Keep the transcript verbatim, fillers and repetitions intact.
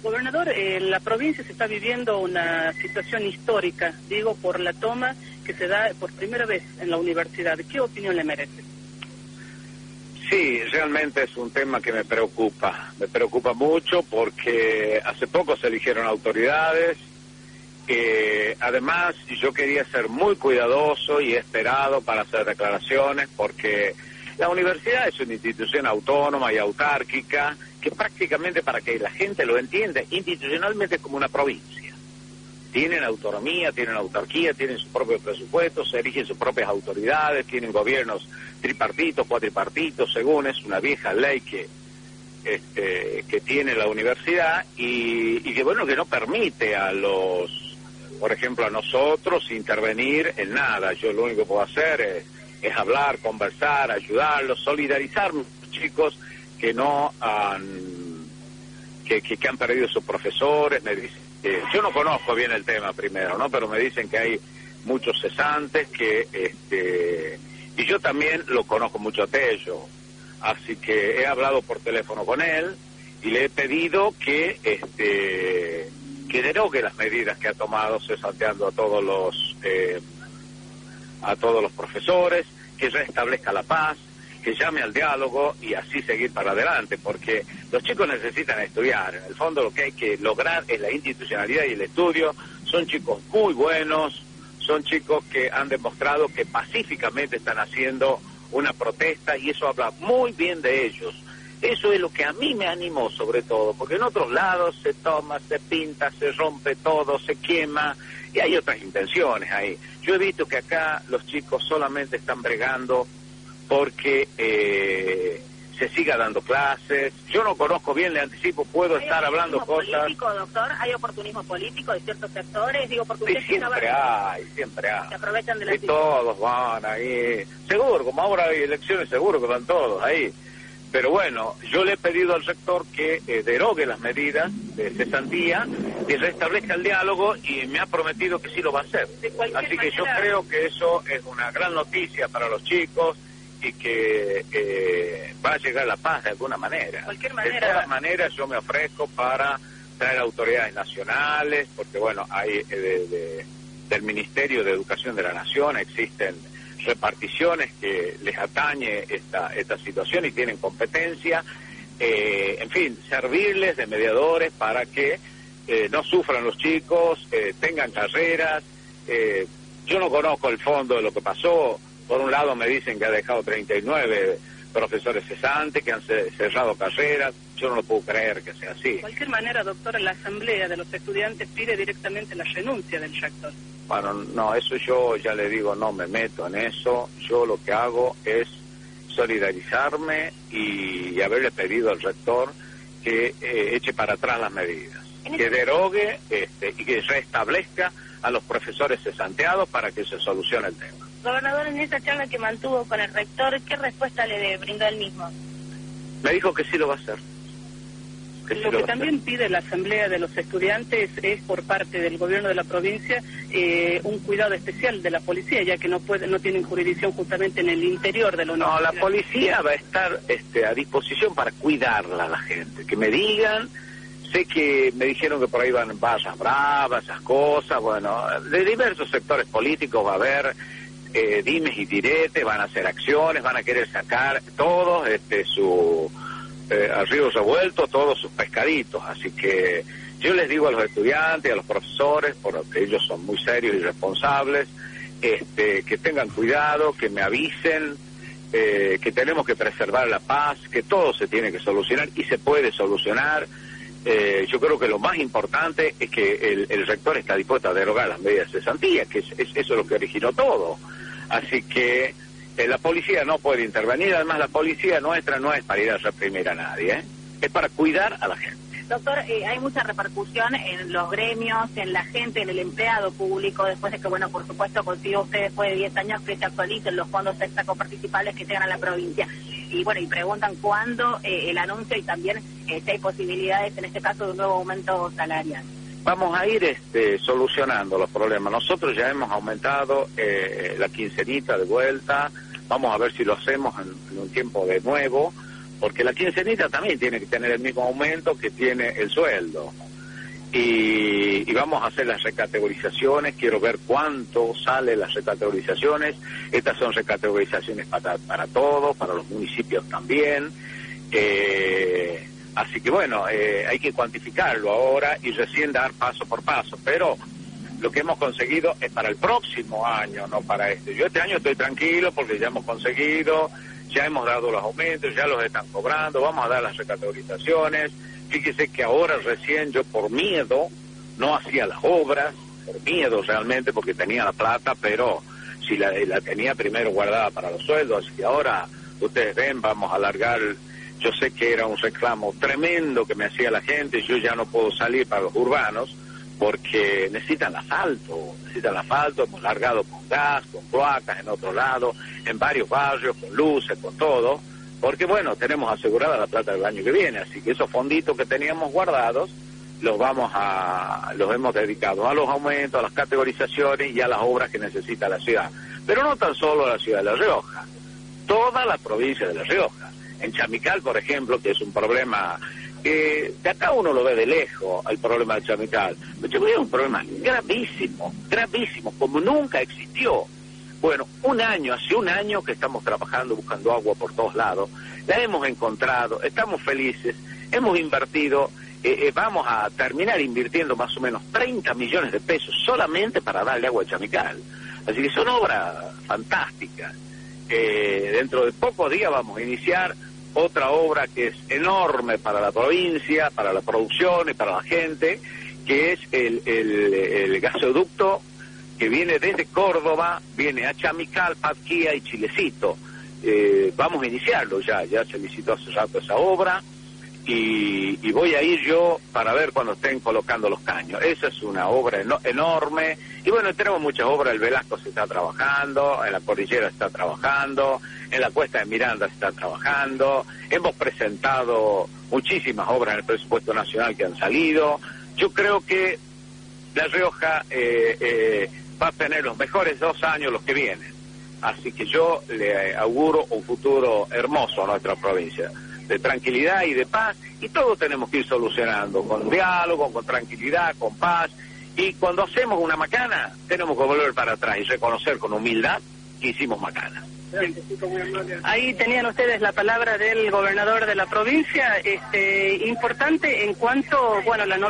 Gobernador, eh, la provincia se está viviendo una situación histórica, digo, por la toma que se da por primera vez en la universidad. ¿Qué opinión le merece? Sí, realmente es un tema que me preocupa. Me preocupa mucho porque hace poco se eligieron autoridades. Eh, además, yo quería ser muy cuidadoso y esperado para hacer declaraciones porque la universidad es una institución autónoma y autárquica que prácticamente, para que la gente lo entienda, institucionalmente es como una provincia. Tienen autonomía, tienen autarquía, tienen su propio presupuesto, se eligen sus propias autoridades, tienen gobiernos tripartitos, cuatripartitos, según es una vieja ley que este, que tiene la universidad y, y que bueno, que no permite a los, por ejemplo, a nosotros intervenir en nada. Yo lo único que puedo hacer es, es hablar, conversar, ayudarlos, solidarizarme con los chicos que no han, que, que, que han perdido sus profesores. Me dicen que, yo no conozco bien el tema primero, ¿no? Pero me dicen que hay muchos cesantes, que este, y yo también lo conozco mucho a Tello, así que he hablado por teléfono con él y le he pedido que este, que derogue las medidas que ha tomado cesanteando a todos los eh, a todos los profesores, que restablezca la paz, que llame al diálogo y así seguir para adelante, porque los chicos necesitan estudiar. En el fondo lo que hay que lograr es la institucionalidad y el estudio. Son chicos muy buenos, son chicos que han demostrado que pacíficamente están haciendo una protesta y eso habla muy bien de ellos. Eso es lo que a mí me animó sobre todo, porque en otros lados se toma, se pinta, se rompe todo, se quema y hay otras intenciones ahí. Yo he visto que acá los chicos solamente están bregando porque eh, se siga dando clases. Yo no conozco bien, le anticipo, puedo estar hablando cosas... ¿Hay oportunismo político, doctor? ¿Hay oportunismo político de ciertos sectores? Digo, porque usted sí, siempre hay, siempre hay. Se aprovechan de la... Y todos van ahí. Seguro, como ahora hay elecciones, seguro que van todos ahí. Pero bueno, yo le he pedido al rector que eh, derogue las medidas de cesantía y restablezca el diálogo y me ha prometido que sí lo va a hacer. Así que manera... yo creo que eso es una gran noticia para los chicos y que eh, va a llegar la paz de alguna manera. De cualquier manera. De todas maneras yo me ofrezco para traer autoridades nacionales, porque bueno, hay eh, de, de, del Ministerio de Educación de la Nación existen reparticiones que les atañe esta esta situación y tienen competencia, eh, en fin, servirles de mediadores para que eh, no sufran los chicos, eh, tengan carreras. Eh, yo no conozco el fondo de lo que pasó. Por un lado me dicen que ha dejado treinta y nueve profesores cesantes, que han cerrado carreras. Yo no lo puedo creer que sea así. De cualquier manera, doctora, la asamblea de los estudiantes pide directamente la renuncia del rector. Bueno, no, eso yo ya le digo, no me meto en eso. Yo lo que hago es solidarizarme y, y haberle pedido al rector que eh, eche para atrás las medidas, que derogue este, y que restablezca a los profesores cesanteados para que se solucione el tema. Gobernador, en esa charla que mantuvo con el rector, ¿qué respuesta le brindó él mismo? Me dijo que sí lo va a hacer. Que lo sí que lo también pide la asamblea de los estudiantes es por parte del gobierno de la provincia eh, un cuidado especial de la policía, ya que no puede, no tienen jurisdicción justamente en el interior de la universidad. No, la policía va a estar este, a disposición para cuidarla a la gente, que me digan. Sé que me dijeron que por ahí van barras bravas, esas cosas, bueno, de diversos sectores políticos va a haber eh, dimes y diretes, van a hacer acciones, van a querer sacar todos este, su eh, al río revuelto, todos sus pescaditos, así que yo les digo a los estudiantes, a los profesores, porque ellos son muy serios y responsables, este, que tengan cuidado, que me avisen, eh, que tenemos que preservar la paz, que todo se tiene que solucionar y se puede solucionar. Eh, yo creo que lo más importante es que el, el rector está dispuesto a derogar las medidas de cesantía, que es, es, eso es lo que originó todo. Así que eh, la policía no puede intervenir, además la policía nuestra no es para ir a reprimir a nadie, ¿eh? Es para cuidar a la gente. Doctor, eh, hay mucha repercusión en los gremios, en la gente, en el empleado público, después de que, bueno, por supuesto, consiguió usted después de diez años que se actualicen los fondos extracoparticipables que llegan a la provincia. Y bueno, y preguntan cuándo eh, el anuncio y también eh, si hay posibilidades, en este caso, de un nuevo aumento salarial. Vamos a ir este, solucionando los problemas. Nosotros ya hemos aumentado eh, la quincenita de vuelta, vamos a ver si lo hacemos en, en un tiempo de nuevo, porque la quincenita también tiene que tener el mismo aumento que tiene el sueldo. Y, y vamos a hacer las recategorizaciones, quiero ver cuánto sale las recategorizaciones. Estas son recategorizaciones para, para todos, para los municipios también. Eh, así que bueno, eh, hay que cuantificarlo ahora y recién dar paso por paso, pero lo que hemos conseguido es para el próximo año, no para este. Yo este año estoy tranquilo porque ya hemos conseguido, ya hemos dado los aumentos, ya los están cobrando, vamos a dar las recategorizaciones. Fíjese que ahora recién yo por miedo no hacía las obras, por miedo realmente porque tenía la plata, pero si la, la tenía primero guardada para los sueldos, así que ahora ustedes ven, vamos a alargar. Yo sé que era un reclamo tremendo que me hacía la gente, yo ya no puedo salir para los urbanos porque necesitan asfalto, necesitan asfalto, hemos largado con gas, con cloacas en otro lado, en varios barrios, con luces, con todo, porque bueno, tenemos asegurada la plata del año que viene, así que esos fonditos que teníamos guardados los vamos a, los hemos dedicado a los aumentos, a las categorizaciones y a las obras que necesita la ciudad. Pero no tan solo la ciudad de La Rioja, toda la provincia de La Rioja. En Chamical, por ejemplo, que es un problema que de acá uno lo ve de lejos, el problema de Chamical. Pero Chamical es un problema gravísimo, gravísimo, como nunca existió. Bueno, un año, hace un año que estamos trabajando, buscando agua por todos lados, la hemos encontrado, estamos felices, hemos invertido, eh, eh, vamos a terminar invirtiendo más o menos treinta millones de pesos solamente para darle agua a Chamical. Así que son obras fantásticas. Eh, dentro de pocos días vamos a iniciar otra obra que es enorme para la provincia, para la producción y para la gente, que es el, el, el gasoducto que viene desde Córdoba, viene a Chamical, Patquía y Chilecito. Eh, vamos a iniciarlo ya, ya se licitó hace rato esa obra y, y voy a ir yo para ver cuando estén colocando los caños. Esa es una obra eno- enorme y bueno, tenemos muchas obras, el Velasco se está trabajando, en la Cordillera se está trabajando, en la Cuesta de Miranda se está trabajando, hemos presentado muchísimas obras en el presupuesto nacional que han salido. Yo creo que La Rioja eh, eh, va a tener los mejores dos años los que vienen, así que yo le auguro un futuro hermoso a nuestra provincia, de tranquilidad y de paz, y todo tenemos que ir solucionando, con diálogo, con tranquilidad, con paz, y cuando hacemos una macana, tenemos que volver para atrás y reconocer con humildad que hicimos macana. Ahí tenían ustedes la palabra del gobernador de la provincia, este, importante en cuanto, bueno, la